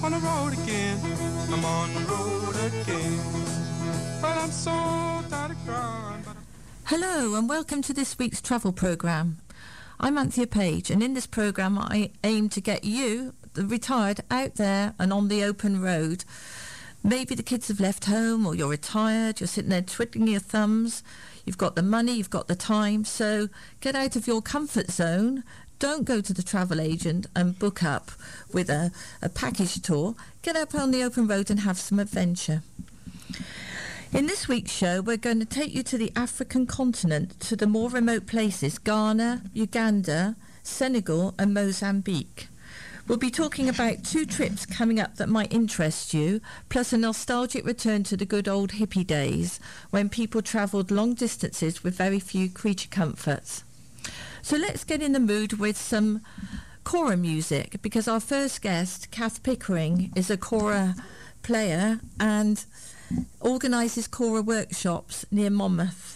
on the road again. I'm on the road again. But I'm so tired of crying. Hello and welcome to this week's travel programme. I'm Anthea Page, and in this programme I aim to get you, the retired, out there and on the open road. Maybe the kids have left home, or you're retired, you're sitting there twiddling your thumbs, you've got the money, you've got the time, so get out of your comfort zone. Don't go to the travel agent and book up with a package tour. Get up on the open road and have some adventure. In this week's show, we're going to take you to the African continent, to the more remote places, Ghana, Uganda, Senegal and Mozambique. We'll be talking about 2 trips coming up that might interest you, plus a nostalgic return to the good old hippie days when people travelled long distances with very few creature comforts. So let's get in the mood with some kora music, because our first guest, Kath Pickering, is a kora player and organises kora workshops near Monmouth.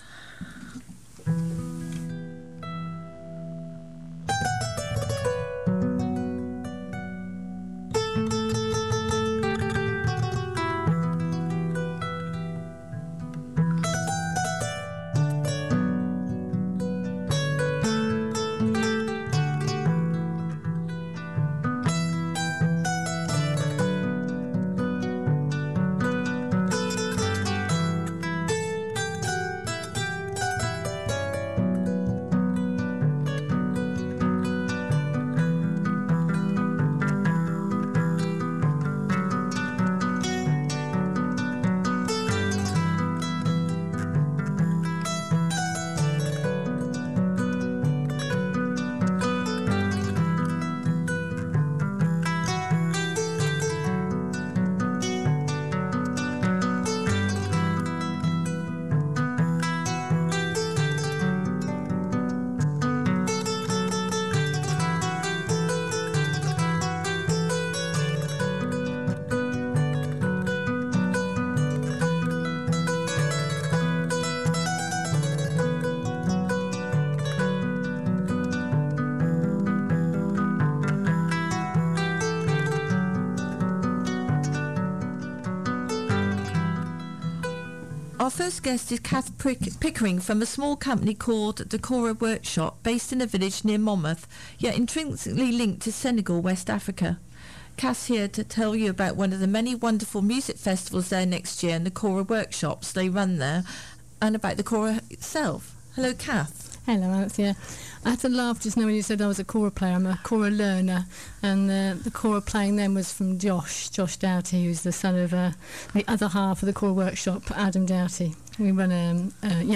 Our first guest is Kath Pickering from a small company called the Kora Workshop, based in a village near Monmouth, yet intrinsically linked to Senegal, West Africa. Kath's here to tell you about one of the many wonderful music festivals there next year and the Kora workshops they run there, and about the Kora itself. Hello, Kath. Hello, Anthea. I had to laugh just now when you said I was a kora player. I'm a kora learner, and the kora playing then was from Josh Doughty, who's the son of the other half of the Kora Workshop, Adam Doughty. We run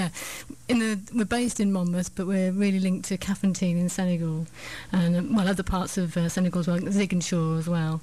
we're based in Monmouth, but we're really linked to Kafountine in Senegal, and other parts of Senegal as well, Ziguinchor as well.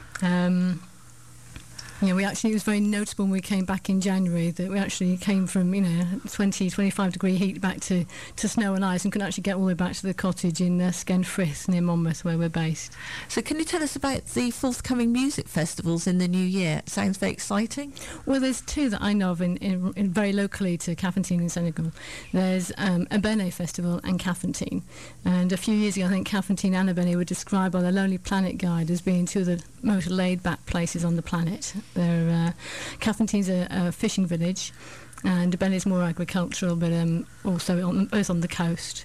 It was very notable when we came back in January that we actually came from, 20, 25 degree heat back to snow and ice, and couldn't actually get all the way back to the cottage in Skenfrith near Monmouth, where we're based. So can you tell us about the forthcoming music festivals in the new year? It sounds very exciting. Well, there's 2 that I know of in very locally to Kafountine in Senegal. There's Ebene Festival and Kafountine. And a few years ago, I think Kafountine and Ebene were described by the Lonely Planet Guide as being 2 of the most laid-back places on the planet. Kafountine's a fishing village, and Ebene is more agricultural, but also both on the coast.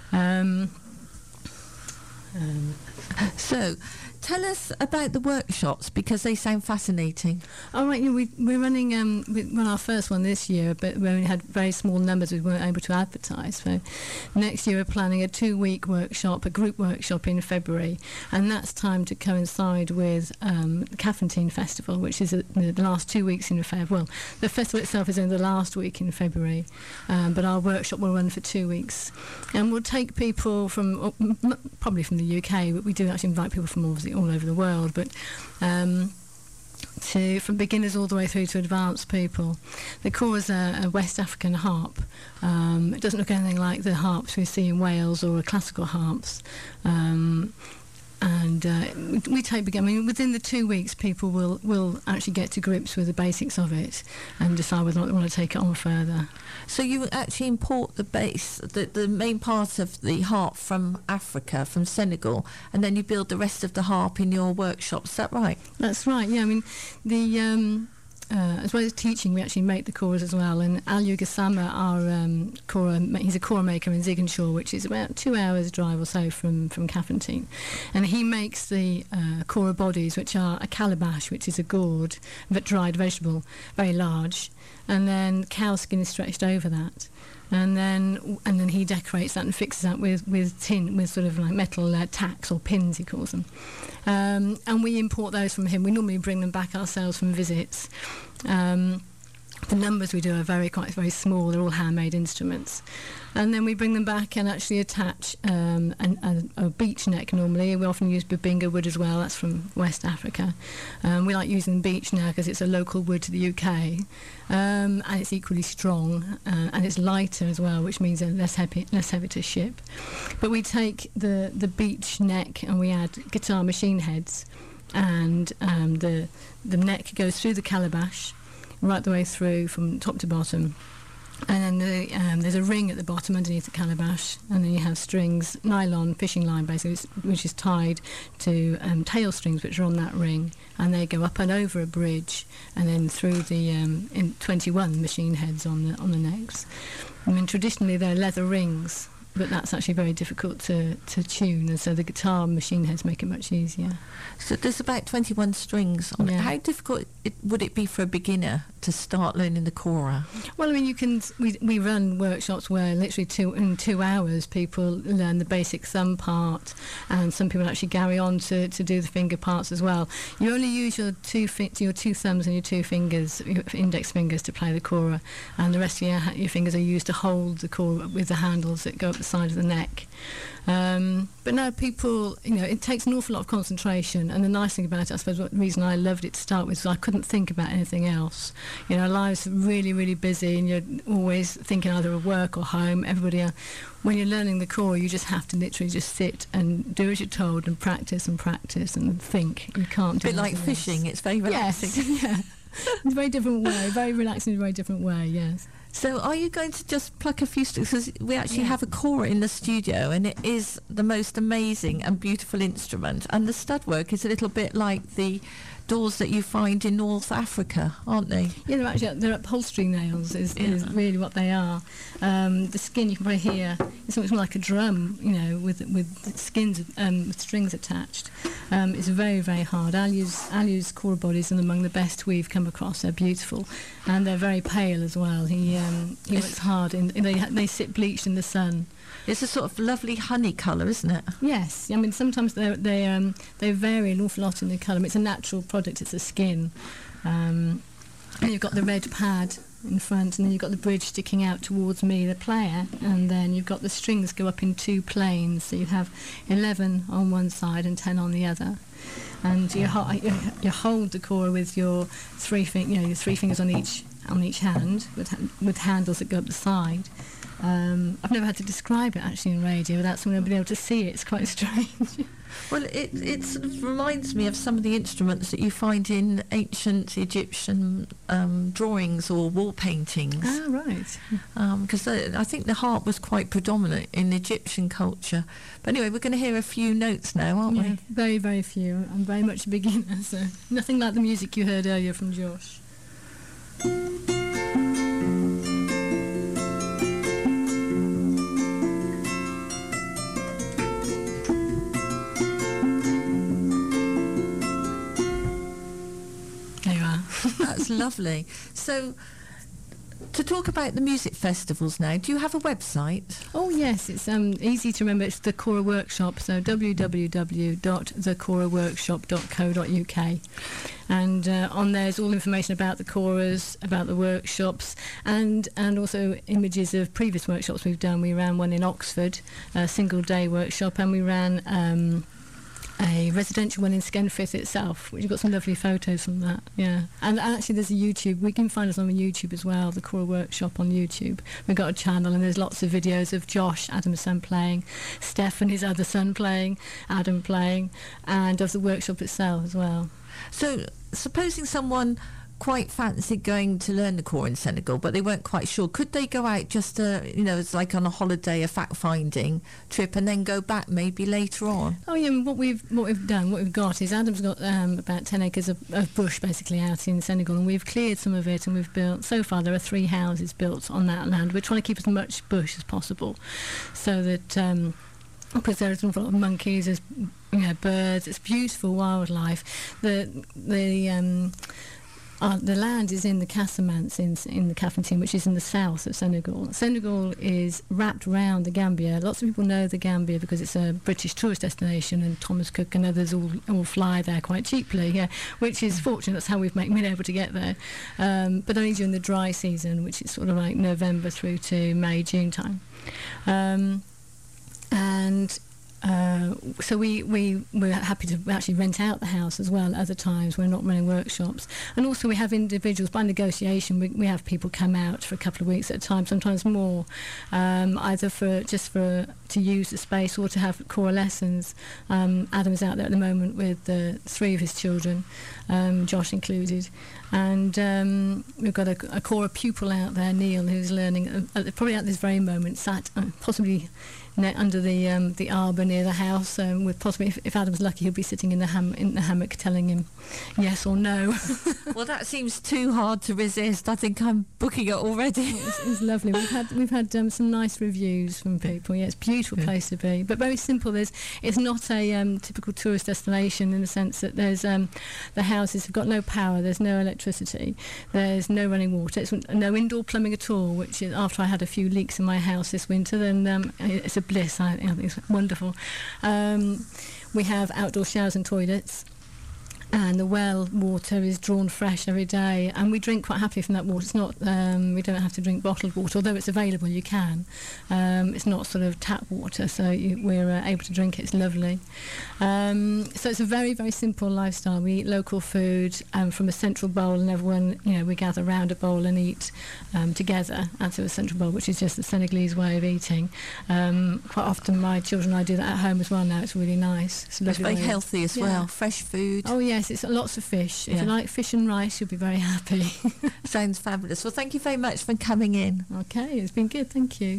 So, tell us about the workshops, because they sound fascinating. All right, we're running our first one this year, but we only had very small numbers. We weren't able to advertise. So next year we're planning a 2-week workshop, a group workshop in February, and that's timed to coincide with the Kafountine Festival, which is the last 2 weeks in February. Well, the festival itself is in the last week in February, but our workshop will run for 2 weeks, and we'll take people from probably from the UK, but we do actually invite people from obviously all over the world, but from beginners all the way through to advanced people. The kora is a West African harp. It doesn't look anything like the harps we see in Wales or classical harps. And we take, I mean, within the 2 weeks, people will actually get to grips with the basics of it and decide whether or not they want to take it on further. So you actually import the bass, the main part of the harp from Africa, from Senegal, and then you build the rest of the harp in your workshop. Is that right? That's right, yeah. I mean, as well as teaching, we actually make the koras as well. And Aliou Gassama, our kora, he's a kora maker in Ziguinchor, which is about 2 hours drive or so from Cafentine. And he makes the kora bodies, which are a calabash, which is a gourd, but dried vegetable, very large. And then cow skin is stretched over that. And then he decorates that and fixes that with tin, with sort of like metal tacks or pins, he calls them. And we import those from him. We normally bring them back ourselves from visits. The numbers we do are very small. They're all handmade instruments. And then we bring them back and actually attach a beech neck normally. We often use Babinga wood as well. That's from West Africa. We like using beech now because it's a local wood to the UK. And it's equally strong. And it's lighter as well, which means they're less heavy to ship. But we take the beech neck and we add guitar machine heads. And the neck goes through the calabash, right the way through from top to bottom. And then there's a ring at the bottom underneath the calabash, and then you have strings, nylon, fishing line basically, which is tied to tail strings which are on that ring, and they go up and over a bridge and then through the 21 machine heads on the necks. I mean, traditionally they're leather rings, but that's actually very difficult to tune, and so the guitar machine heads make it much easier. So there's about 21 strings on it. How difficult would it be for a beginner to start learning the kora? Well, I mean, we run workshops where literally in 2 hours people learn the basic thumb part, and some people actually carry on to do the finger parts as well. You only use your two thumbs and your 2 fingers, your index fingers, to play the kora, and the rest of your fingers are used to hold the kora with the handles that go up the side of the neck. But no, people, it takes an awful lot of concentration, and the nice thing about it, I suppose, the reason I loved it to start with, is I couldn't think about anything else. Our lives are really, really busy, and you're always thinking either of work or home. When you're learning the kora, you just have to literally just sit and do as you're told and practice and think. You can't do it. A bit like fishing, it's very relaxing. Yes, yeah. It's a very different way, very relaxing in a very different way, yes. So are you going to just pluck a few strings? Because we actually have a kora in the studio, and it is the most amazing and beautiful instrument. And the stud work is a little bit like the doors that you find in North Africa, aren't they? Yeah, they're upholstery nails is really what they are. The skin, you can probably hear, it's almost more like a drum, with skins, with strings attached. It's very, very hard. Aliou's kora bodies are among the best we've come across. They're beautiful, and they're very pale as well. He works hard. They sit bleached in the sun. It's a sort of lovely honey colour, isn't it? Yes. I mean, sometimes they vary an awful lot in the colour. It's a natural product. It's a skin. And you've got the red pad in front, and then you've got the bridge sticking out towards me, the player, and then you've got the strings go up in 2 planes. So you have 11 on one side and 10 on the other. And you hold the kora with your 3 fingers on each hand, with handles that go up the side. I've never had to describe it actually in radio without someone being able to see it. It's quite strange. Well, it sort of reminds me of some of the instruments that you find in ancient Egyptian drawings or wall paintings. Ah, right. Because I think the harp was quite predominant in Egyptian culture. But anyway, we're going to hear a few notes now, aren't we? Very, very few. I'm very much a beginner, so nothing like the music you heard earlier from Josh. That's lovely. So, to talk about the music festivals now, do you have a website? Oh yes, it's easy to remember. It's the Kora Workshop, so www.thekoraworkshop.co.uk, and on there's all information about the koras, about the workshops, and also images of previous workshops we've done. We ran one in Oxford, a single day workshop, and we ran a residential one in Skenfith itself, which you've got some lovely photos from that. Yeah, and actually there's a YouTube. We can find us on YouTube as well. The Cora Workshop on YouTube. We've got a channel, and there's lots of videos of Josh, Adam's son, playing, Steph and his other son playing, Adam playing, and of the workshop itself as well. So, supposing someone quite fancied going to learn the core in Senegal, but they weren't quite sure, could they go out just it's like on a holiday, a fact-finding trip, and then go back maybe later on? Oh yeah, what we've got is Adam's got about 10 acres of bush basically out in Senegal, and we've cleared some of it, and we've built, so far there are 3 houses built on that land. We're trying to keep as much bush as possible, so that because there's an awful lot of monkeys, there's birds, it's beautiful wildlife. The land is in the Casamance in the Kafountine, which is in the south of Senegal. Senegal is wrapped around the Gambia. Lots of people know the Gambia because it's a British tourist destination, and Thomas Cook and others all fly there quite cheaply, which is fortunate. That's how we've been able to get there. But only during the dry season, which is sort of like November through to May, June time. So we're happy to actually rent out the house as well at other times. We're not running workshops. And also we have individuals, by negotiation, we have people come out for a couple of weeks at a time, sometimes more, either to use the space or to have core lessons. Adam's out there at the moment with 3 of his children, Josh included. And we've got a core pupil out there, Neil, who's learning, probably at this very moment, sat possibly under the arbour near the house, with possibly, if Adam's lucky, he'll be sitting in the hammock telling him yes or no. Well, that seems too hard to resist. I think I'm booking it already. It's lovely. We've had some nice reviews from people. Yeah, it's a beautiful place to be, but very simple. It's not a typical tourist destination in the sense that there's the houses have got no power, there's no electricity, there's no running water, it's no indoor plumbing at all. Which is, after I had a few leaks in my house this winter, then it's a bliss. I think it's wonderful. We have outdoor showers and toilets, and the well water is drawn fresh every day, and we drink quite happily from that water. It's not we don't have to drink bottled water, although it's available, you can. It's not sort of tap water, so we're able to drink it. It's lovely. So it's a very, very simple lifestyle. We eat local food from a central bowl, and everyone, we gather around a bowl and eat together out of a central bowl, which is just the Senegalese way of eating. Quite often my children and I do that at home as well now. It's really nice. It's very healthy as well. Fresh food. Oh yes, it's lots of fish. If you like fish and rice, you'll be very happy. Sounds fabulous. Well, thank you very much for coming in. Okay, it's been good. Thank you.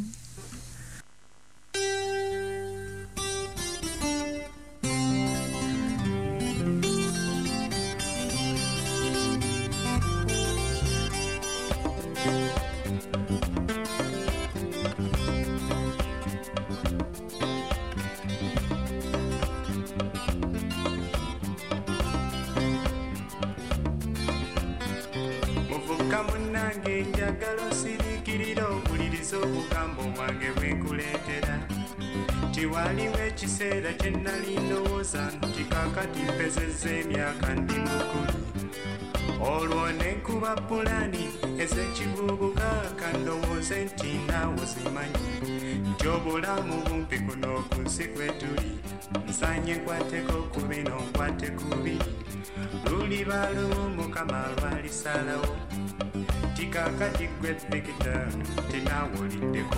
njagala osirikirira okuliriza obugambo bwange bwenkuleetera tiwaliwo ekiseera kye nnali ndowooza nti kaakati mpezezza emyaka ndi mukulu olwo ne nkuba pulaani ez'ekivubuka kandowooze nti naawe ozimanyi nti obulamu bumpi kuno ku nsi kwe tuli nsanye nkwateko ku bino nkwate ku biri luliba lumu mukama lwalisalawo tikakati gwe Victor tinawuliddeko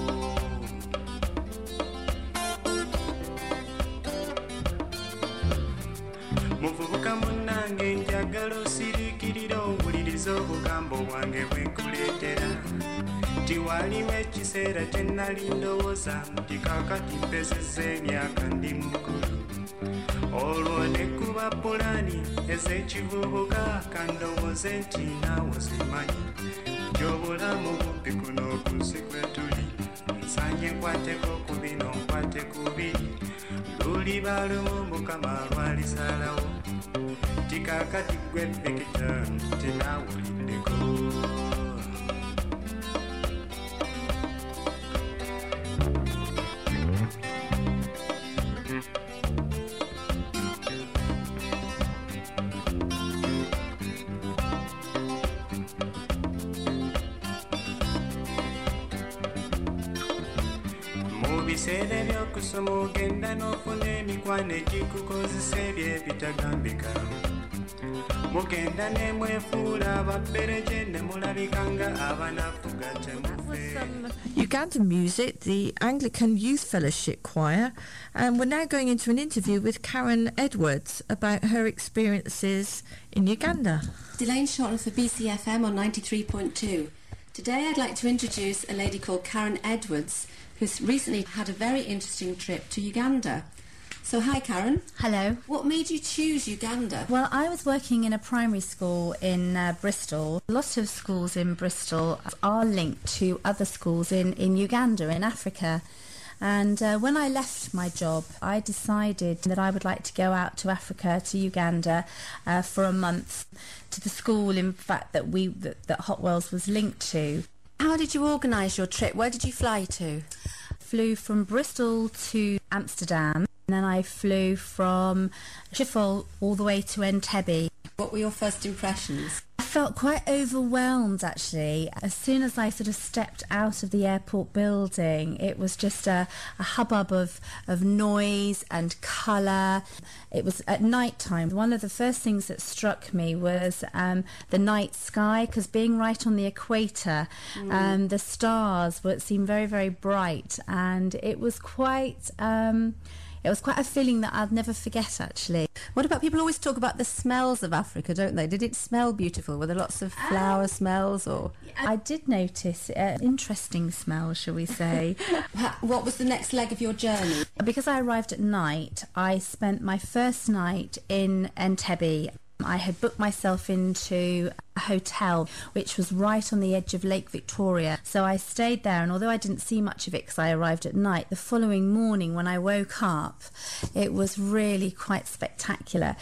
muvubuka munnange njagala osirikirira owuliriza obugambo bwange bwenkuleetera tiwaliwo ekiseera kye nnali ndowooza nti kaakati mpezezza emyaka ndi mukulu olwo ne kuba pulaani ez'ekivubuka kandowooze nti naawe ozimanyi gy'obulamu bumpi kuno ku nsi kwe tuli nsanye nkwateko ku bino nkwate ku biri luliba lumu mukama lwalisalawo tikaakati gwe Victor tinawuliddeko mu biseera eby'okusoma ogenda n'ofuna emikwano egikukozesa ebyebitagambika mugenda nemwefuula ababbereje ne mulabika nga abanafuga temufe. Ugandan music, the Anglican Youth Fellowship Choir, and we're now going into an interview with Karen Edwards about her experiences in Uganda. Delane Shortland for BCFM on 93.2. Today I'd like to introduce a lady called Karen Edwards, who's recently had a very interesting trip to Uganda. So hi Karen. Hello. What made you choose Uganda? Well, I was working in a primary school in Bristol. A lot of schools in Bristol are linked to other schools in Uganda, in Africa. And when I left my job, I decided that I would like to go out to Africa, to Uganda, for a month, to the school, in fact, that Hotwells was linked to. How did you organise your trip? Where did you fly to? Flew from Bristol to Amsterdam, and then I flew from Schiphol all the way to Entebbe. What were your first impressions? I felt quite overwhelmed, actually. As soon as I sort of stepped out of the airport building, it was just a hubbub of noise and colour. It was at night time. One of the first things that struck me was the night sky, because being right on the equator, the stars seemed very, very bright, and it was quite a feeling that I'd never forget, actually. What about, people always talk about the smells of Africa, don't they? Did it smell beautiful? Were there lots of flower smells? Or I did notice interesting smells, shall we say. What was the next leg of your journey? Because I arrived at night, I spent my first night in Entebbe. I had booked myself into a hotel which was right on the edge of Lake Victoria. So I stayed there, and although I didn't see much of it because I arrived at night, the following morning when I woke up, it was really quite spectacular.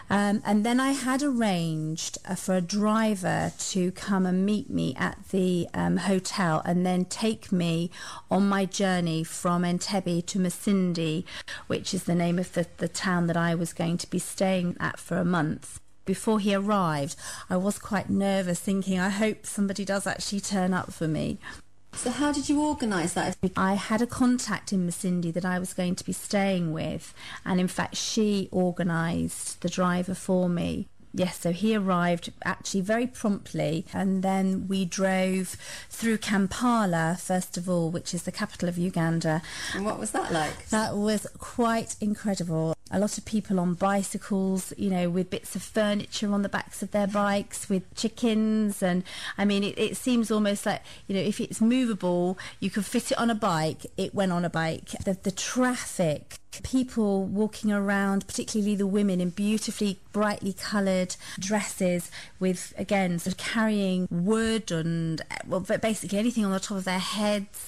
And then I had arranged for a driver to come and meet me at the hotel and then take me on my journey from Entebbe to Masindi, which is the name of the town that I was going to be staying at for a month. Before he arrived, I was quite nervous, thinking, I hope somebody does actually turn up for me. So how did you organise that? I had a contact in Masindi that I was going to be staying with, and in fact she organised the driver for me. Yes, so he arrived actually very promptly, and then we drove through Kampala, first of all, which is the capital of Uganda. And what was that like? That was quite incredible. A lot of people on bicycles, with bits of furniture on the backs of their bikes, with chickens. And I mean, it seems almost like, if it's movable, you could fit it on a bike. It went on a bike. The traffic, people walking around, particularly the women in beautifully brightly coloured dresses with, again, sort of carrying wood and, basically anything on the top of their heads.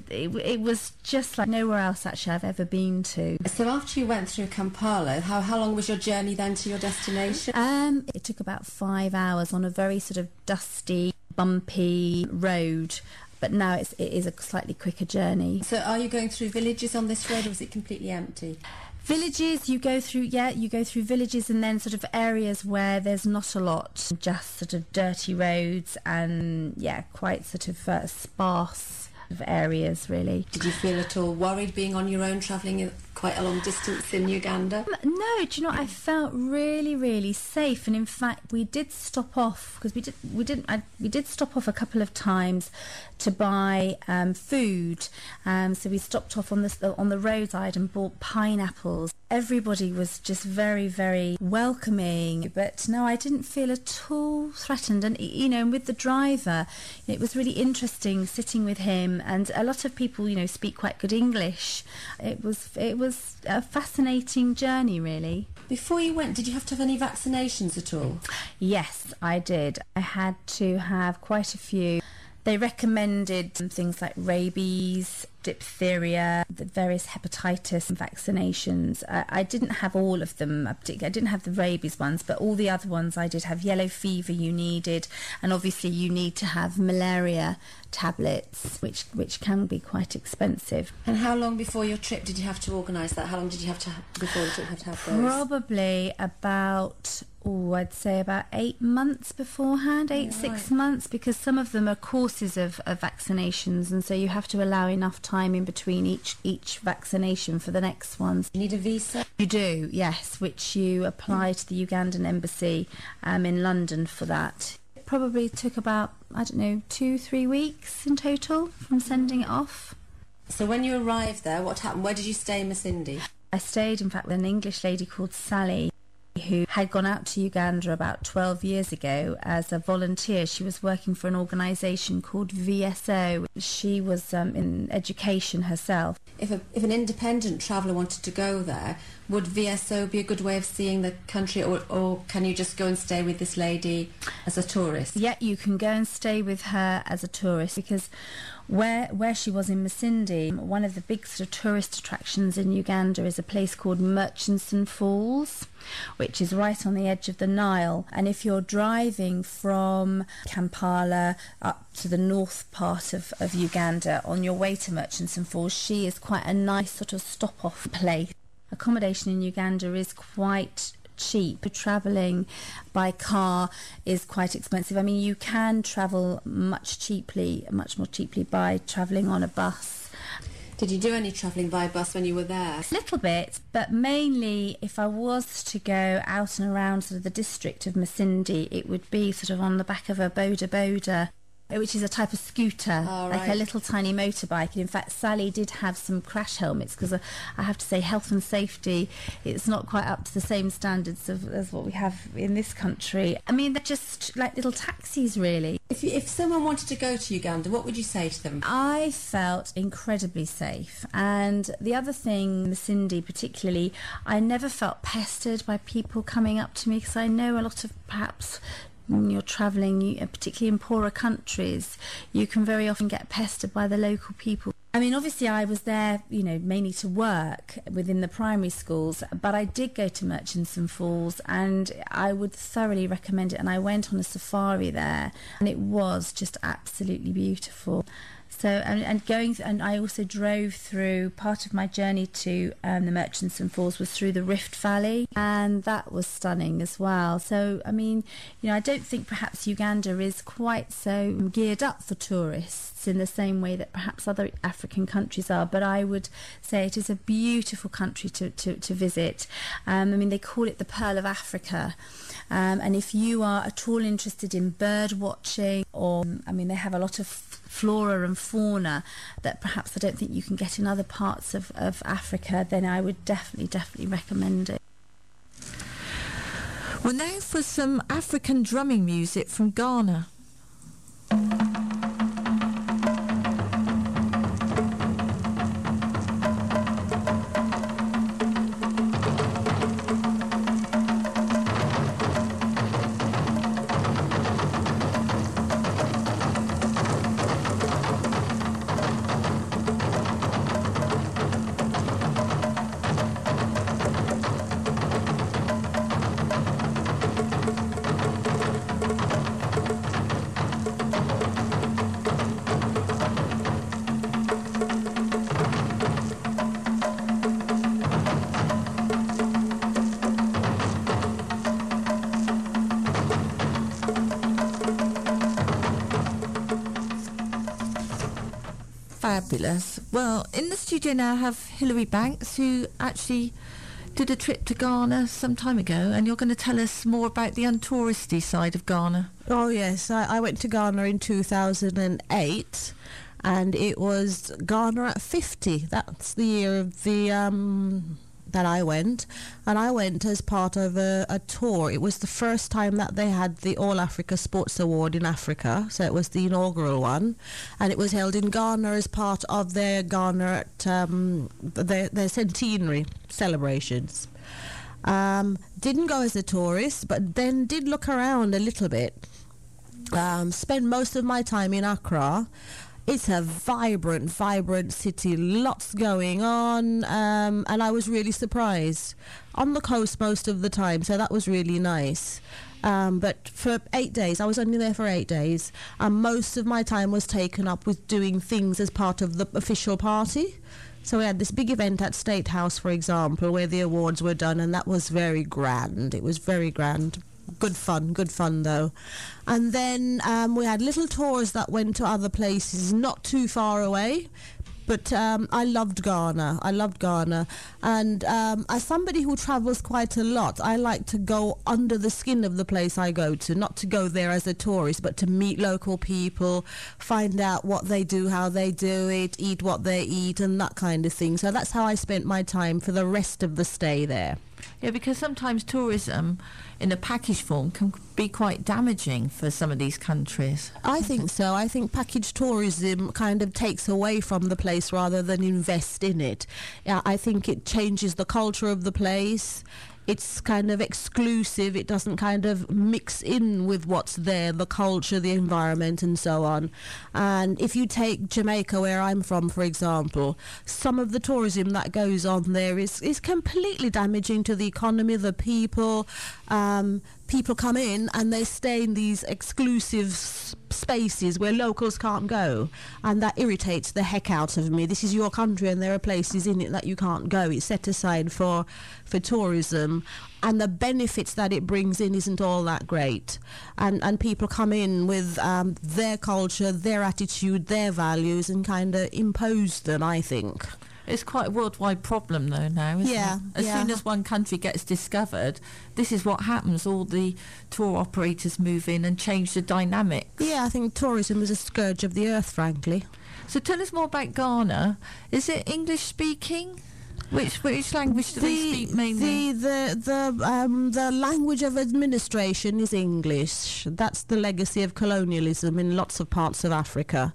It was just like nowhere else actually I've ever been to. So after you went through Kampala, how long was your journey then to your destination? It took about 5 hours on a very sort of dusty, bumpy road. But now it is a slightly quicker journey. So are you going through villages on this road, or is it completely empty? Villages, you go through villages, and then sort of areas where there's not a lot, just sort of dirty roads and, quite sort of sparse of areas, really. Did you feel at all worried being on your own, travelling quite a long distance in Uganda? No, do you know, I felt really, really safe. And in fact, we did stop off, because we did stop off a couple of times to buy food. So we stopped off on the roadside and bought pineapples. Everybody was just very, very welcoming. But no, I didn't feel at all threatened. And, and with the driver, it was really interesting sitting with him. And a lot of people, speak quite good English. It was a fascinating journey, really. Before you went, did you have to have any vaccinations at all? Yes, I did. I had to have quite a few. They recommended things like rabies, diphtheria, the various hepatitis vaccinations. I didn't have all of them. I didn't have the rabies ones, but all the other ones I did have. Yellow fever you needed, and obviously you need to have malaria tablets, which can be quite expensive. And how long before your trip did you have to organise that? How long did you have to before the trip have to have those? Probably about, I'd say about 8 months beforehand, 6 months, because some of them are courses of vaccinations, and so you have to allow enough time in between each vaccination for the next ones. You need a visa? You do, yes, which you apply to the Ugandan embassy in London for that. It probably took about, 2-3 weeks in total from sending it off. So when you arrived there, what happened? Where did you stay in Masindi? I stayed, in fact, with an English lady called Sally, who had gone out to Uganda about 12 years ago as a volunteer. She was working for an organisation called VSO. She was in education herself. If an independent traveller wanted to go there, would VSO be a good way of seeing the country, or can you just go and stay with this lady as a tourist? Yeah, you can go and stay with her as a tourist, because where she was in Masindi, one of the big sort of tourist attractions in Uganda is a place called Murchison Falls, which is right on the edge of the Nile. And if you're driving from Kampala up to the north part of Uganda on your way to Murchison Falls, she is quite a nice sort of stop-off place. Accommodation in Uganda is quite cheap. Travelling by car is quite expensive. I mean, you can travel much more cheaply by travelling on a bus. Did you do any travelling by bus when you were there? A little bit, but mainly if I was to go out and around sort of the district of Masindi, it would be sort of on the back of a boda, which is a type of scooter, like a little tiny motorbike. And in fact, Sally did have some crash helmets, because I have to say, health and safety, it's not quite up to the same standards as what we have in this country. I mean, they're just like little taxis, really. If someone wanted to go to Uganda, what would you say to them? I felt incredibly safe. And the other thing, Masindi particularly, I never felt pestered by people coming up to me, because I know a lot of perhaps when you're travelling, particularly in poorer countries, you can very often get pestered by the local people. I mean, obviously I was there, mainly to work within the primary schools, but I did go to Murchison Falls, and I would thoroughly recommend it. And I went on a safari there, and it was just absolutely beautiful. So, and I also drove through, part of my journey to the Murchison Falls was through the Rift Valley, and that was stunning as well. So, I mean, I don't think perhaps Uganda is quite so geared up for tourists in the same way that perhaps other African countries are, but I would say it is a beautiful country to visit. I mean, they call it the Pearl of Africa. And if you are at all interested in bird watching, or, they have a lot of flora and fauna that perhaps I don't think you can get in other parts of Africa, then I would definitely recommend it. Well, now for some African drumming music from Ghana. Fabulous. Well, in the studio now I have Hilary Banks, who actually did a trip to Ghana some time ago, and you're going to tell us more about the untouristy side of Ghana. Oh yes, I went to Ghana in 2008, and it was Ghana at 50. That's the year of the that I went, and I went as part of a tour. It was the first time that they had the All Africa Sports Award in Africa, so it was the inaugural one, and it was held in Ghana as part of their Ghana their centenary celebrations. Didn't go as a tourist, but then did look around a little bit. Spent most of my time in Accra. It's a vibrant city, lots going on, and I was really surprised. On the coast most of the time, so that was really nice. But for 8 days, I was only there for 8 days, and most of my time was taken up with doing things as part of the official party. So we had this big event at State House, for example, where the awards were done, and that was very grand. It was very grand. Good fun though. And then we had little tours that went to other places not too far away. But I loved Ghana. And as somebody who travels quite a lot, I like to go under the skin of the place I go to, not to go there as a tourist, but to meet local people, find out what they do, how they do it, eat what they eat, and that kind of thing. So that's how I spent my time for the rest of the stay there. Yeah, because sometimes tourism in a package form can be quite damaging for some of these countries. I think so. I think package tourism kind of takes away from the place rather than invest in it. I think it changes the culture of the place. It's kind of exclusive. It doesn't kind of mix in with what's there, the culture, the environment, and so on. And if you take Jamaica, where I'm from, for example, some of the tourism that goes on there is completely damaging to the economy, the people. People come in and they stay in these exclusive spaces where locals can't go, and that irritates the heck out of me. This is your country and there are places in it that you can't go. It's set aside for tourism, and the benefits that it brings in isn't all that great. And people come in with their culture, their attitude, their values, and kind of impose them, I think. It's quite a worldwide problem, though, now, isn't it? As soon as one country gets discovered, this is what happens. All the tour operators move in and change the dynamics. Yeah, I think tourism is a scourge of the earth, frankly. So tell us more about Ghana. Is it English-speaking? Which language do they speak mainly? The language of administration is English. That's the legacy of colonialism in lots of parts of Africa,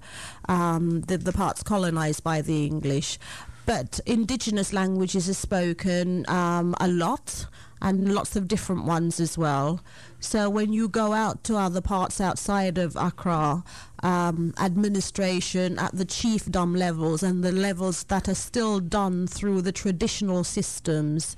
the parts colonised by the English. But indigenous languages are spoken a lot, and lots of different ones as well. So when you go out to other parts outside of Accra, administration at the chiefdom levels and the levels that are still done through the traditional systems,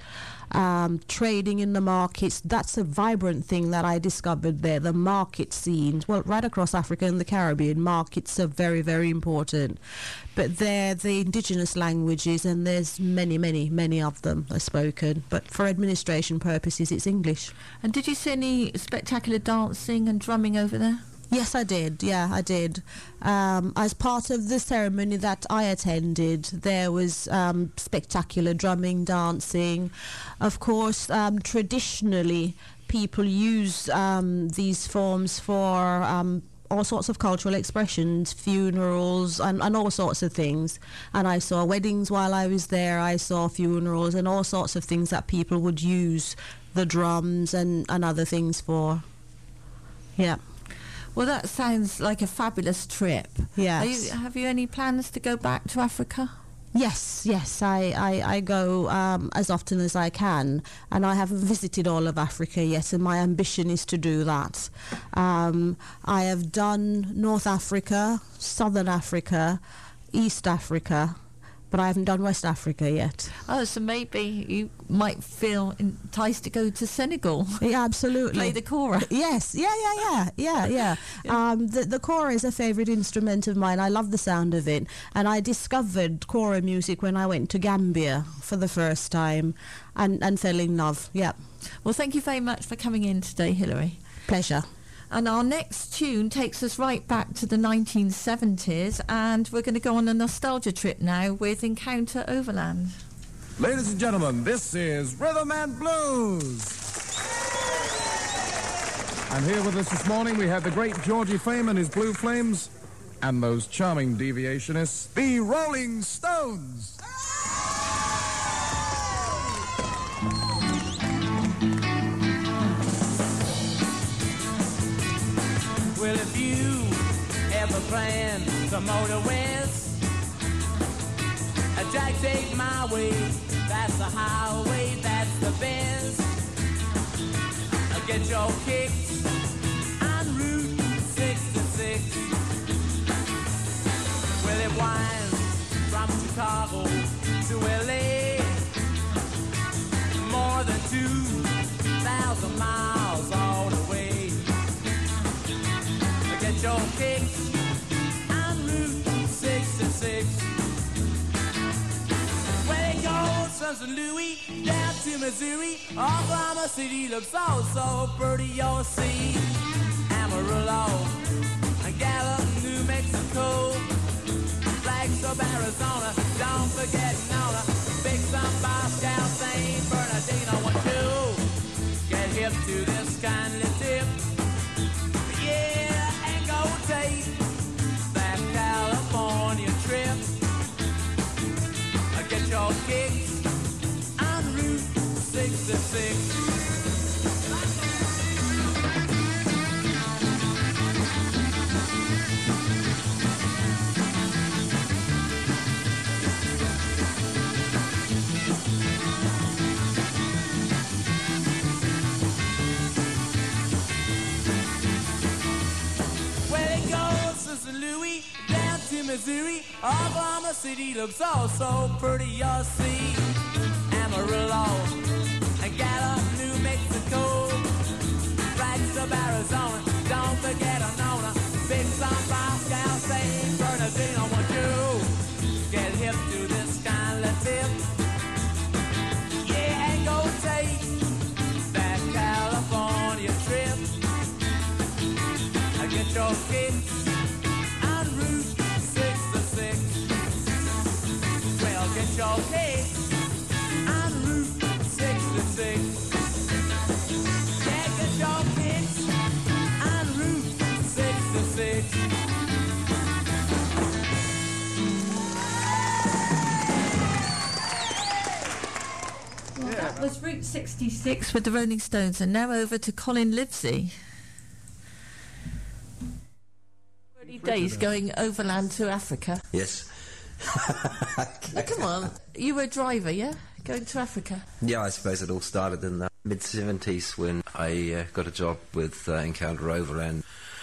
trading in the markets, that's a vibrant thing that I discovered there, the market scenes. Well, right across Africa and the Caribbean, markets are very, very important. But they're the indigenous languages, and there's many of them are spoken. But for administration purposes, it's English. And did you see any spectacular dancing and drumming over there? Yes, I did. Yeah, I did. As part of the ceremony that I attended, there was spectacular drumming, dancing. Of course, traditionally, people use these forms for all sorts of cultural expressions, funerals, and all sorts of things. And I saw weddings while I was there. I saw funerals and all sorts of things that people would use the drums and other things for. Yeah. Well, that sounds like a fabulous trip. Yes. Have you any plans to go back to Africa? Yes. I go as often as I can, and I haven't visited all of Africa yet, and my ambition is to do that. I have done North Africa, Southern Africa, East Africa, but I haven't done West Africa yet. Oh, so maybe you might feel enticed to go to Senegal. Yeah, absolutely. Play the kora. Yes, yeah. The kora is a favourite instrument of mine. I love the sound of it. And I discovered kora music when I went to Gambia for the first time and fell in love, yeah. Well, thank you very much for coming in today, Hilary. Pleasure. And our next tune takes us right back to the 1970s, and we're going to go on a nostalgia trip now with Encounter Overland. Ladies and gentlemen, this is Rhythm and Blues. And here with us this morning we have the great Georgie Fame and his Blue Flames, and those charming deviationists, the Rolling Stones. Well, if you ever plan to motor west, Jack, take my way. That's the highway, that's the best. Get your kicks on Route 66. Well, it winds from Chicago to LA, more than 2,000 miles all the way. kicks on Route 66. Where it goes from St. Louis down to Missouri, Oklahoma City looks all so pretty. You'll see Amarillo and Gallup, New Mexico, Flagstaff, Arizona. Don't forget Nona, Big Sun, Moscow, St. Bernardino. Want to get hip to this kindly tip? Yeah, and go take that California trip. Get your kicks on Route 66. Missouri, Oklahoma City looks all so pretty. You'll see Amarillo and Gallup, New Mexico, Flagstaff, Arizona. Don't forget Nona, Big Sun, Moscow, St. Bernardino. Want you get hip to this kind of tip? Yeah, and go take that California trip. Get your kicks. Get your kicks on Route 66. Yeah, get your kicks on Route 66. Well, that was Route 66 with the Rolling Stones, and now over to Colin Livesey. 30 days going overland to Africa. Yes. Come on, you were a driver, yeah? Going to Africa? Yeah, I suppose it all started in the mid-70s when I got a job with Encounter Overland.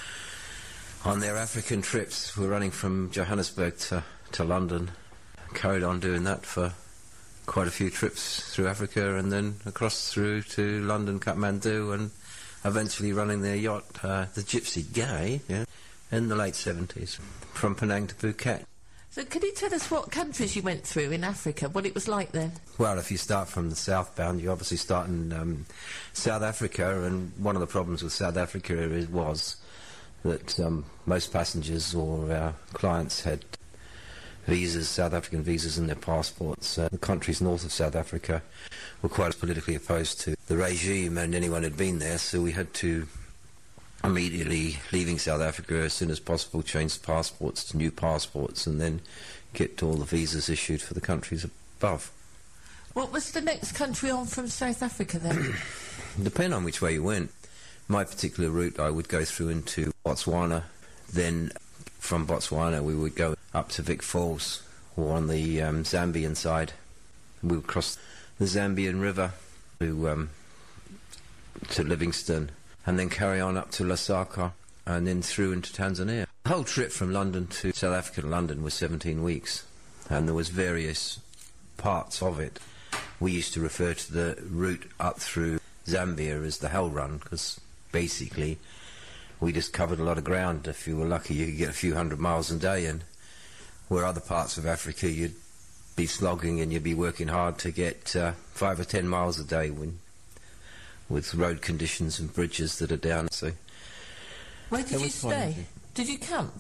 On their African trips, we were running from Johannesburg to London. Carried on doing that for quite a few trips through Africa and then across through to London, Kathmandu, and eventually running their yacht, the Gypsy Gay, yeah, in the late 70s, from Penang to Phuket. So can you tell us what countries you went through in Africa, what it was like then? Well, if you start from the southbound, you obviously start in South Africa, and one of the problems with South Africa was that most passengers or clients had visas, South African visas in their passports. The countries north of South Africa were quite politically opposed to the regime and anyone who'd been there, so we had to immediately, leaving South Africa as soon as possible, change passports to new passports and then get all the visas issued for the countries above. What was the next country on from South Africa then? Depending on which way you went. My particular route, I would go through into Botswana. Then from Botswana we would go up to Vic Falls, or on the Zambian side. We would cross the Zambian River to Livingstone, and then carry on up to Lusaka, and then through into Tanzania. The whole trip from London to South Africa to London was 17 weeks, and there was various parts of it. We used to refer to the route up through Zambia as the Hell Run, because basically we just covered a lot of ground. If you were lucky, you could get a few hundred miles a day, and where other parts of Africa you'd be slogging and you'd be working hard to get 5 or 10 miles a day with road conditions and bridges that are down. So where did you stay? Did you camp?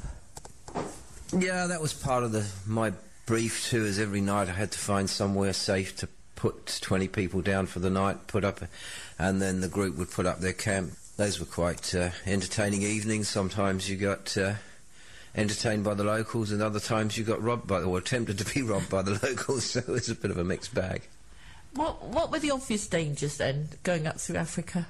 Yeah, that was part of my brief too, is every night I had to find somewhere safe to put 20 people down for the night, and then the group would put up their camp. Those were quite entertaining evenings. Sometimes you got entertained by the locals, and other times you got robbed or attempted to be robbed by the locals, so it was a bit of a mixed bag. What were the obvious dangers then, going up through Africa?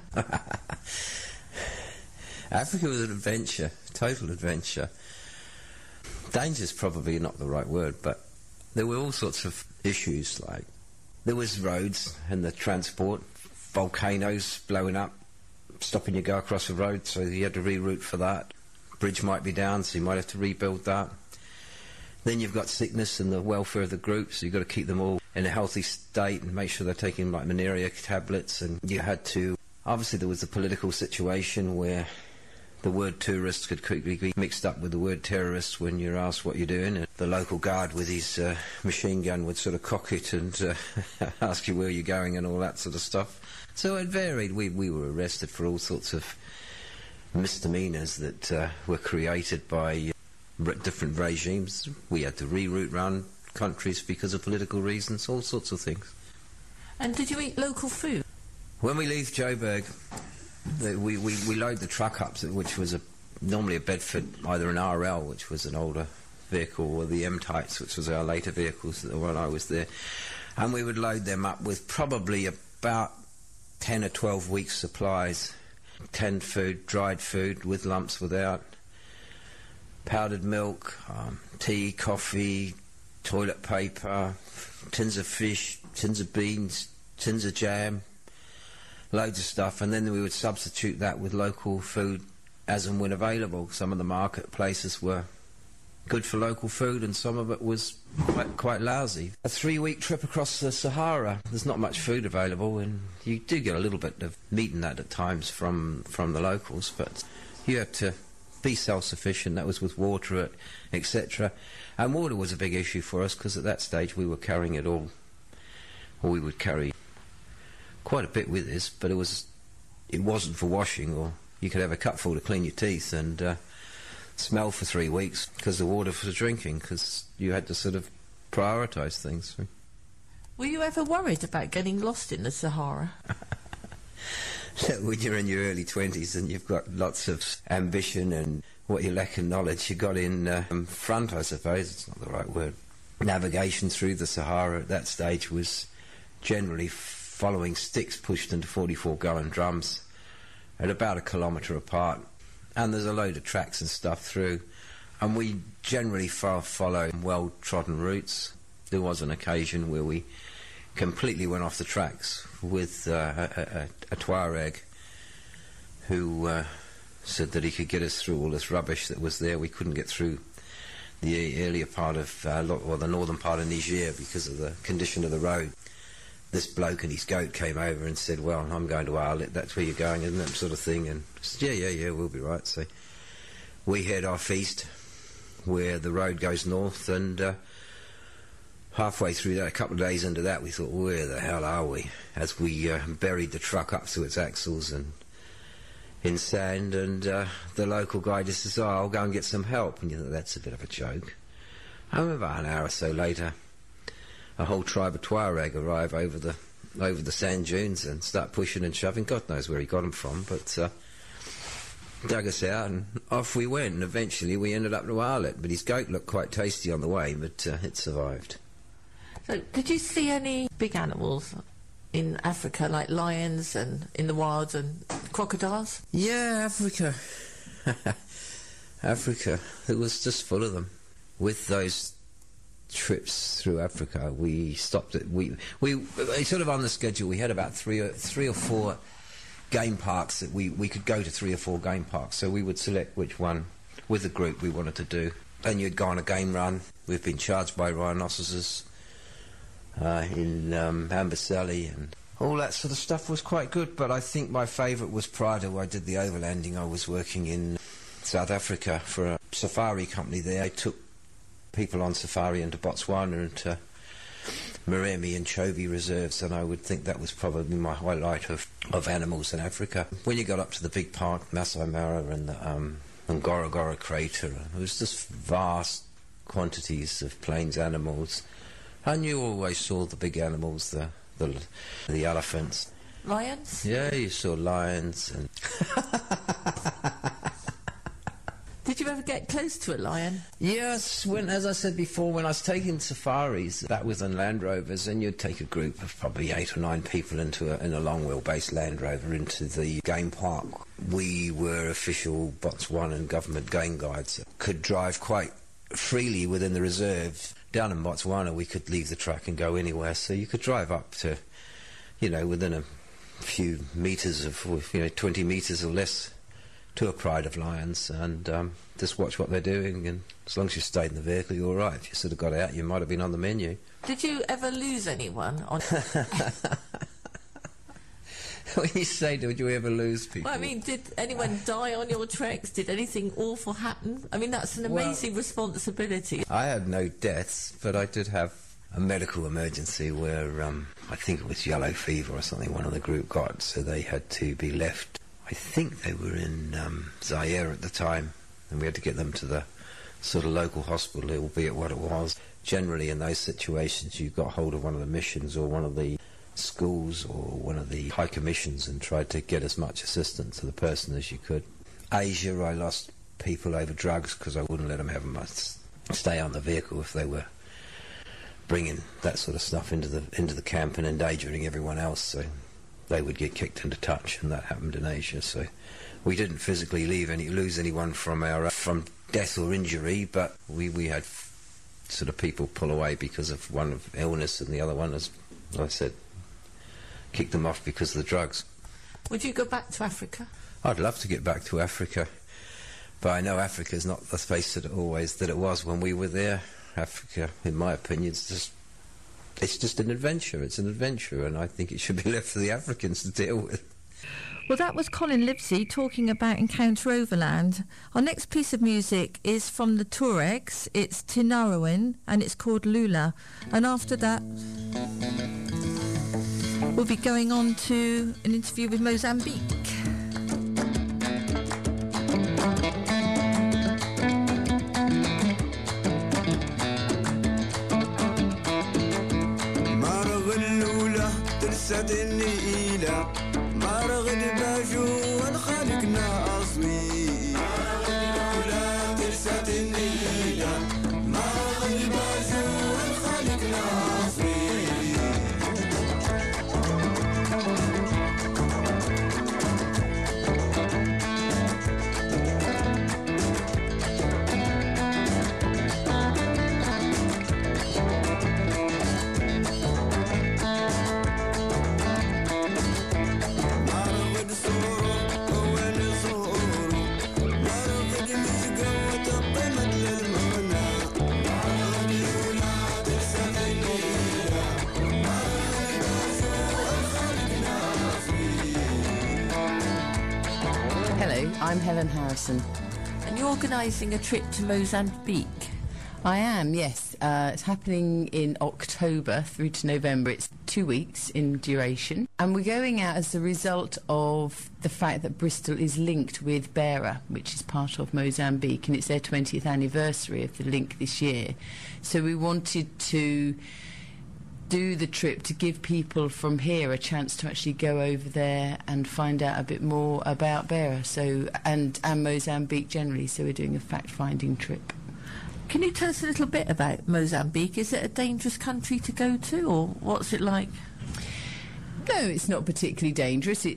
Africa was an adventure, total adventure. Danger's probably not the right word, but there were all sorts of issues, like there was roads and the transport, volcanoes blowing up, stopping you go across the road, so you had to reroute for that. Bridge might be down, so you might have to rebuild that. Then you've got sickness and the welfare of the group, so you've got to keep them all in a healthy state and make sure they're taking like malaria tablets. And you had to, obviously there was a political situation where the word tourist could quickly be mixed up with the word terrorist when you're asked what you're doing. And the local guard with his machine gun would sort of cock it and ask you where you're going and all that sort of stuff. So it varied. We were arrested for all sorts of misdemeanours that were created by different regimes. We had to reroute around countries because of political reasons, all sorts of things. And did you eat local food? When we leave Joburg, we load the truck up, which was normally a Bedford, either an RL, which was an older vehicle, or the M-Types, which was our later vehicles when I was there. And we would load them up with probably about 10 or 12 weeks' supplies. Canned food, dried food, with lumps, without, powdered milk, tea, coffee, toilet paper, tins of fish, tins of beans, tins of jam, loads of stuff. And then we would substitute that with local food as and when available. Some of the marketplaces were good for local food and some of it was quite lousy. A 3-week trip across the Sahara, there's not much food available, and you do get a little bit of meat in that at times from the locals, but you have to be self-sufficient. That was with water, etc. And water was a big issue for us because at that stage we were carrying it all, or we would carry quite a bit with us, but it wasn't for washing, or you could have a cupful to clean your teeth and smell for 3 weeks because the water for drinking, because you had to sort of prioritise things. Were you ever worried about getting lost in the Sahara? When you're in your early 20s and you've got lots of ambition and what you lack in knowledge, you got in front, I suppose, it's not the right word. Navigation through the Sahara at that stage was generally following sticks pushed into 44-gallon drums at about 1 kilometre apart. And there's a load of tracks and stuff through, and we generally follow well-trodden routes. There was an occasion where we completely went off the tracks with a Tuareg who said that he could get us through all this rubbish that was there. We couldn't get through the earlier part of, or the northern part of Niger because of the condition of the road. This bloke and his goat came over and said, well, I'm going to Arlit, that's where you're going, isn't it, sort of thing. And I said, yeah, we'll be right. So we head off east where the road goes north, and halfway through that, a couple of days into that, we thought, where the hell are we? As we buried the truck up to its axles and in sand, and the local guy just says, oh, I'll go and get some help. And you thought, that's a bit of a joke. And about an hour or so later, a whole tribe of Tuareg arrive over the sand dunes and start pushing and shoving. God knows where he got them from, but dug us out and off we went. And eventually we ended up to Arlit, but his goat looked quite tasty on the way, but it survived. So, did you see any big animals in Africa, like lions and in the wilds and crocodiles? Yeah, Africa. Africa. It was just full of them. With those trips through Africa, we stopped at we sort of on the schedule. We had about three or four game parks that we could go to 3 or 4 game parks. So we would select which one with the group we wanted to do. And you'd go on a game run. We've been charged by rhinoceroses in Amboseli, and all that sort of stuff was quite good. But I think my favourite was prior to I did the overlanding. I was working in South Africa for a safari company there. I took people on safari into Botswana and to Moremi and Chobe reserves, and I would think that was probably my highlight of animals in Africa. When you got up to the big park, Masai Mara and the Ngorongoro crater, it was just vast quantities of plains animals, and you always saw the big animals, the elephants. Lions? Yeah, you saw lions and Did you ever get close to a lion? Yes, as I said before, when I was taking safaris, that was on Land Rovers, and you'd take a group of probably 8 or 9 people in a long wheelbase Land Rover into the game park. We were official Botswanan government game guides that could drive quite freely within the reserve. Down in Botswana, we could leave the track and go anywhere, so you could drive up to, within a few metres of, 20 metres or less, to a pride of lions, and just watch what they're doing, and as long as you stayed in the vehicle, you're all right. If you sort of got out, you might have been on the menu. Did you ever lose anyone on When you say, did you ever lose people? Well, I mean, did anyone die on your treks? Did anything awful happen? I mean, that's an amazing responsibility. I had no deaths, but I did have a medical emergency where I think it was yellow fever or something one of the group got, so they had to be left. I think they were in Zaire at the time, and we had to get them to the sort of local hospital, albeit what it was. Generally, in those situations, you got hold of one of the missions or one of the schools or one of the high commissions and tried to get as much assistance to the person as you could. Asia, I lost people over drugs because I wouldn't let them have much stay on the vehicle if they were bringing that sort of stuff into the camp and endangering everyone else, so they would get kicked into touch, and that happened in Asia. So we didn't physically lose anyone from death or injury, but we had sort of people pull away because of one of illness, and the other one, as I said, kicked them off because of the drugs. Would you go back to Africa? I'd love to get back to Africa, but I know Africa's not the place that it was when we were there. Africa, in my opinion, it's just an adventure. It's an adventure, and I think it should be left for the Africans to deal with. Well, that was Colin Livesey talking about Encounter Overland. Our next piece of music is from the Tuaregs. It's Tinariwen, and it's called Lula. And after that, we'll be going on to an interview with Mozambique. النيلة مرغ الباجو والخالقنا أصوي مرغ الأولى ترسات النيلة مرغ الباجو والخالقنا أصوي I'm Helen Harrison. And you're organising a trip to Mozambique? I am, yes. It's happening in October through to November. It's 2 weeks in duration. And we're going out as a result of the fact that Bristol is linked with Beira, which is part of Mozambique, and it's their 20th anniversary of the link this year. So we wanted to do the trip to give people from here a chance to actually go over there and find out a bit more about Beira, so and Mozambique generally. So we're doing a fact-finding trip. Can you tell us a little bit about Mozambique? Is it a dangerous country to go to, or what's it like? No, it's not particularly dangerous.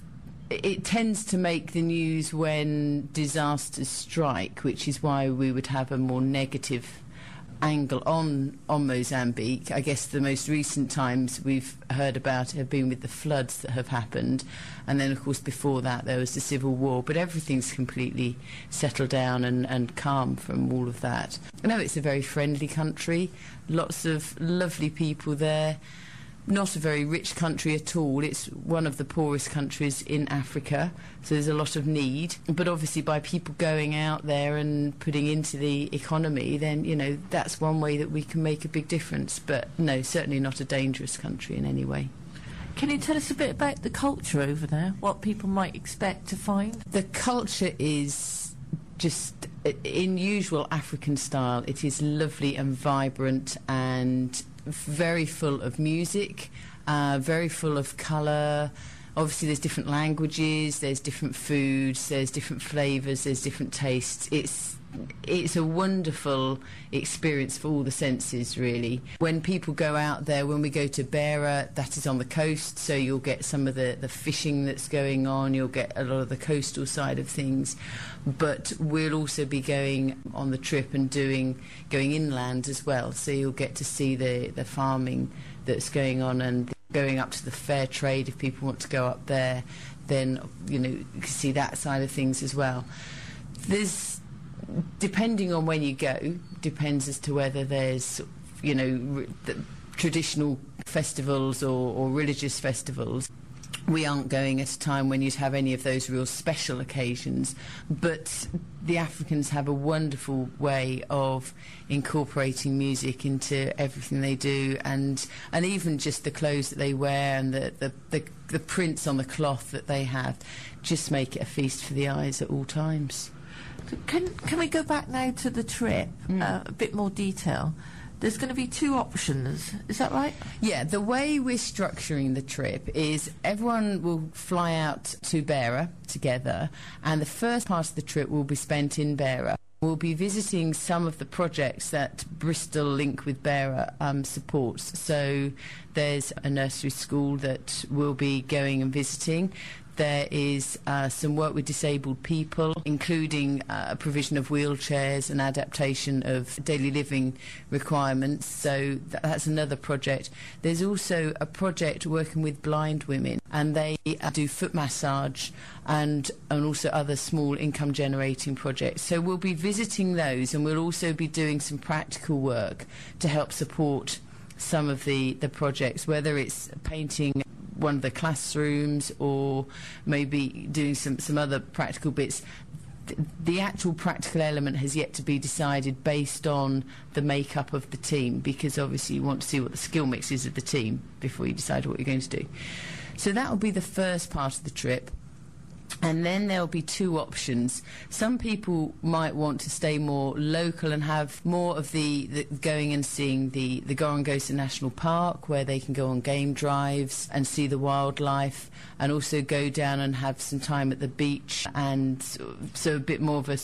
It tends to make the news when disasters strike, which is why we would have a more negative angle on Mozambique. I guess the most recent times we've heard about have been with the floods that have happened, and then of course before that there was the civil war, but everything's completely settled down and calm from all of that. I know it's a very friendly country, lots of lovely people there. Not a very rich country at all. It's one of the poorest countries in Africa, so there's a lot of need. But obviously by people going out there and putting into the economy, then, you know, that's one way that we can make a big difference. But no, certainly not a dangerous country in any way. Can you tell us a bit about the culture over there, what people might expect to find? The culture is just in usual African style. It is lovely and vibrant and very full of music, very full of colour. Obviously there's different languages, there's different foods, there's different flavours, there's different tastes. It's a wonderful experience for all the senses, really. When people go out there, when we go to Beira, that is on the coast, so you'll get some of the fishing that's going on, you'll get a lot of the coastal side of things. But we'll also be going on the trip and going inland as well, so you'll get to see the farming that's going on and going up to the fair trade. If people want to go up there, then, you know, you can see that side of things as well. There's, depending on when you go, depends as to whether there's, you know, the traditional festivals or religious festivals. we aren't going at a time when you'd have any of those real special occasions, but the Africans have a wonderful way of incorporating music into everything they do, and even just the clothes that they wear and the prints on the cloth that they have just make it a feast for the eyes at all times. Can we go back now to the trip, a bit more detail? There's going to be 2 options, is that right? Yeah, the way we're structuring the trip is everyone will fly out to Beira together, and the first part of the trip will be spent in Beira. We'll be visiting some of the projects that Bristol Link with Beira supports. So there's a nursery school that we'll be going and visiting. There is some work with disabled people, including provision of wheelchairs and adaptation of daily living requirements. So that's another project. There's also a project working with blind women, and they do foot massage and also other small income generating projects. So we'll be visiting those, and we'll also be doing some practical work to help support some of the projects, whether it's painting one of the classrooms or maybe doing some other practical bits. The actual practical element has yet to be decided based on the makeup of the team, because obviously you want to see what the skill mix is of the team before you decide what you're going to do. So that will be the first part of the trip. And then there'll be 2 options. Some people might want to stay more local and have more of the going and seeing the Gorongosa National Park, where they can go on game drives and see the wildlife, and also go down and have some time at the beach, and so a bit more of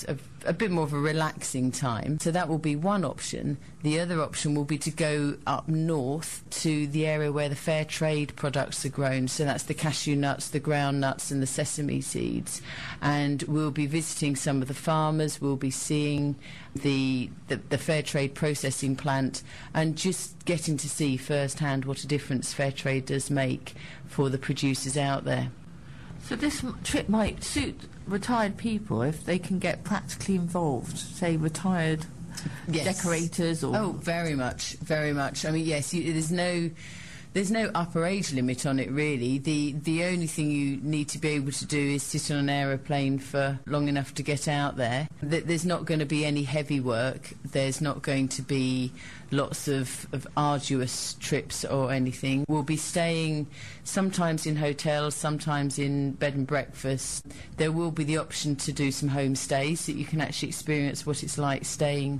a relaxing time. So that will be one option. The other option will be to go up north to the area where the fair trade products are grown. So that's the cashew nuts, the ground nuts and the sesame seeds. And we'll be visiting some of the farmers, we'll be seeing the fair trade processing plant, and just getting to see firsthand what a difference fair trade does make for the producers out there. So this trip might suit retired people if they can get practically involved, say retired decorators or... Oh, very much, very much. I mean, yes, there's no upper age limit on it, really. The only thing you need to be able to do is sit on an aeroplane for long enough to get out there. There's not going to be any heavy work. There's not going to be lots of arduous trips or anything. We'll be staying sometimes in hotels, sometimes in bed and breakfast. There will be the option to do some homestays, so you can actually experience what it's like staying,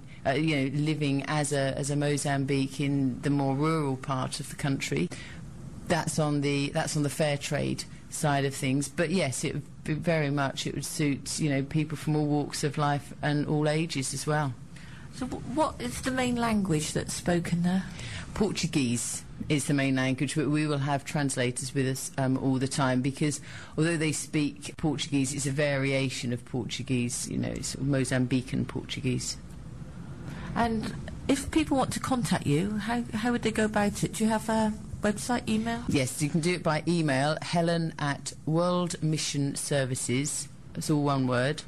living as a Mozambique in the more rural part of the country. That's on the fair trade side of things. But yes, it would be very much, it would suit people from all walks of life and all ages as well. So what is the main language that's spoken there? Portuguese is the main language, but we will have translators with us all the time, because although they speak Portuguese, it's a variation of Portuguese, sort of Mozambican Portuguese. And if people want to contact you, how would they go about it? Do you have a website, email? Yes, you can do it by email, helen@World Mission Services, it's all one word,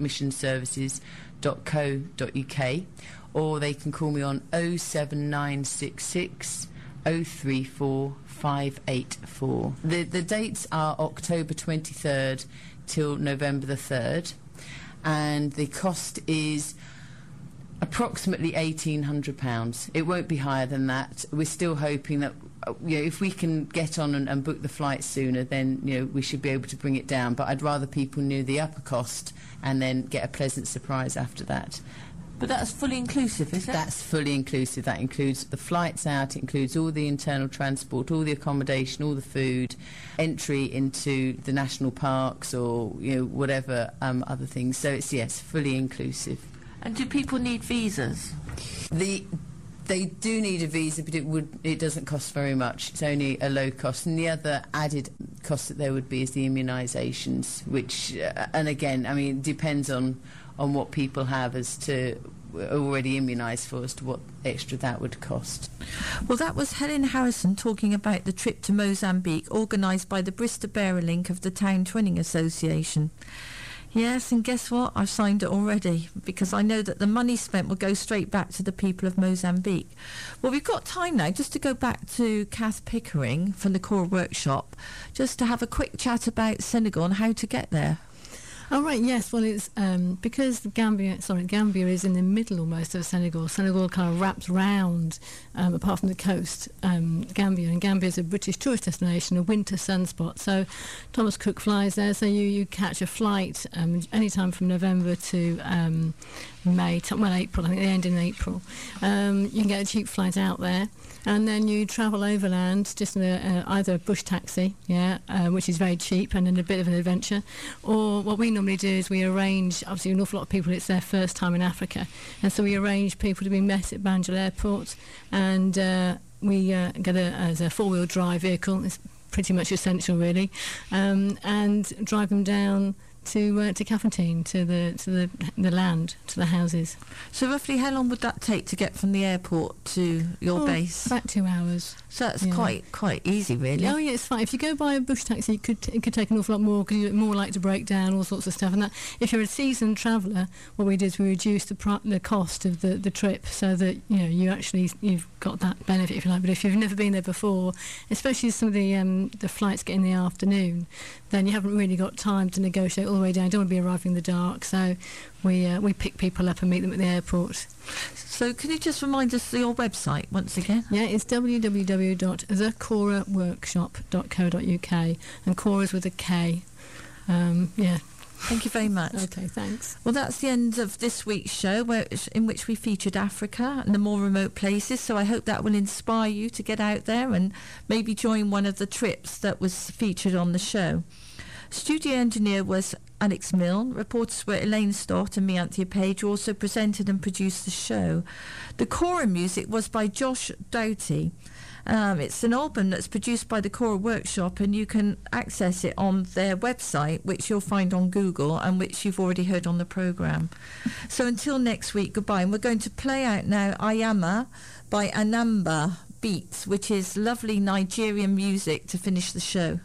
worldmissionservices.co.uk, or they can call me on 07966 034 584. The dates are October 23rd till November the 3rd, and the cost is approximately £1,800. It won't be higher than that. We're still hoping that if we can get on and book the flight sooner, then we should be able to bring it down. But I'd rather people knew the upper cost and then get a pleasant surprise after that. But that's fully inclusive, is it? That's fully inclusive. That includes the flights out, it includes all the internal transport, all the accommodation, all the food, entry into the national parks, or whatever other things. So it's fully inclusive. And do people need visas? They do need a visa, but it doesn't cost very much. It's only a low cost. And the other added cost that there would be is the immunisations, which, and again, I mean, it depends on what people have as to already immunised for, as to what extra that would cost. Well, that was Helen Harrison talking about the trip to Mozambique organised by the Bristol Beara Link of the Town Twinning Association. Yes, and guess what? I've signed it already because I know that the money spent will go straight back to the people of Mozambique. Well, we've got time now just to go back to Kath Pickering from the Kora Workshop, just to have a quick chat about Senegal and how to get there. Oh, right, yes. Well, it's because Gambia is in the middle almost of Senegal. Senegal kind of wraps round, apart from the coast, Gambia. And Gambia is a British tourist destination, a winter sunspot. So Thomas Cook flies there. So you catch a flight anytime from November to April. I think they end in April. You can get a cheap flight out there. And then you travel overland, just in either a bush taxi, which is very cheap and a bit of an adventure. Or what we normally do is we arrange, obviously an awful lot of people, it's their first time in Africa. And so we arrange people to be met at Banjul Airport, and we get a four-wheel drive vehicle. It's pretty much essential, really, and drive them down to Kafountine, to the land, to the houses. So roughly how long would that take to get from the airport to your base? About 2 hours. So that's quite easy, really. Oh yeah, it's fine. If you go by a bush taxi, it could take an awful lot more, because you're more likely to break down, all sorts of stuff. And that, if you're a seasoned traveller, what we did is we reduced the cost of the trip, so that you've got that benefit, if you like. But if you've never been there before, especially some of the flights get in the afternoon, then you haven't really got time to negotiate all the way down. You don't want to be arriving in the dark, so we pick people up and meet them at the airport. So can you just remind us of your website once again? Yeah, it's www.thekoraworkshop.co.uk, and Kora's with a K. Thank you very much. Okay, thanks. Well, that's the end of this week's show, in which we featured Africa and the more remote places. So I hope that will inspire you to get out there and maybe join one of the trips that was featured on the show. Studio engineer was Alex Milne. Reporters were Elaine Stott and me, Anthea Page, who also presented and produced the show. The Kora music was by Josh Doughty. It's an album that's produced by the Kora Workshop, and you can access it on their website, which you'll find on Google and which you've already heard on the programme. So until next week, goodbye. And we're going to play out now Ayama by Anamba Beats, which is lovely Nigerian music to finish the show.